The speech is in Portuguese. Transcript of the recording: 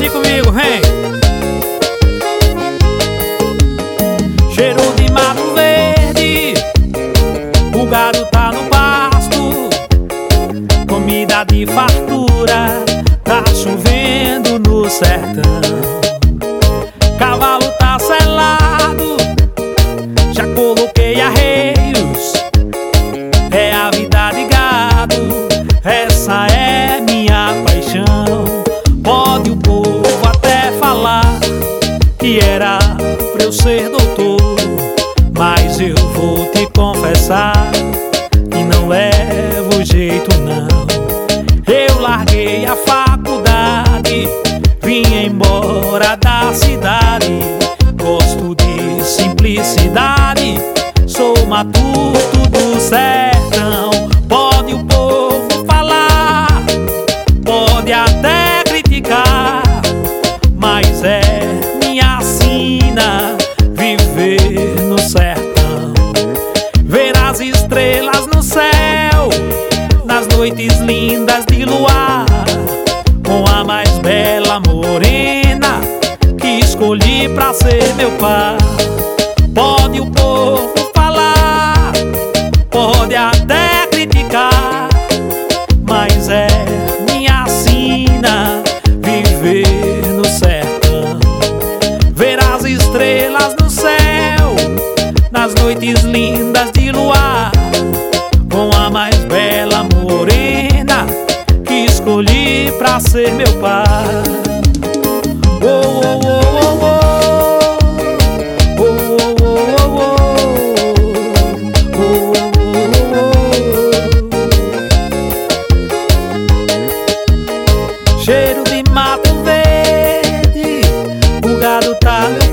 assim comigo, vem. Cheiro de mato verde, o gado tá no pasto, comida de fartura, tá chovendo no sertão. Cavalo tá selado, já coloquei arreios, é a vida de gado, essa é minha paixão. Pode o povo até falar que era pra eu ser doutor, mas eu vou te confessar que não levo jeito não. Eu larguei a faculdade, vim embora da cidade. Gosto de simplicidade, sou matuto do sertão. Pode o povo falar, pode até criticar, mas é minha sina viver no sertão. Ver as estrelas no céu, nas noites lindas de luar, com a mais bela morena que escolhi pra ser meu par. Pode o povo falar, pode até criticar, mas é minha sina viver no sertão. Ver as estrelas no céu, nas noites lindas de luar, com a mais bela morena que escolhi pra ser meu par. Oh, oh, oh, oh, oh. Cheiro de mato verde, o gado tá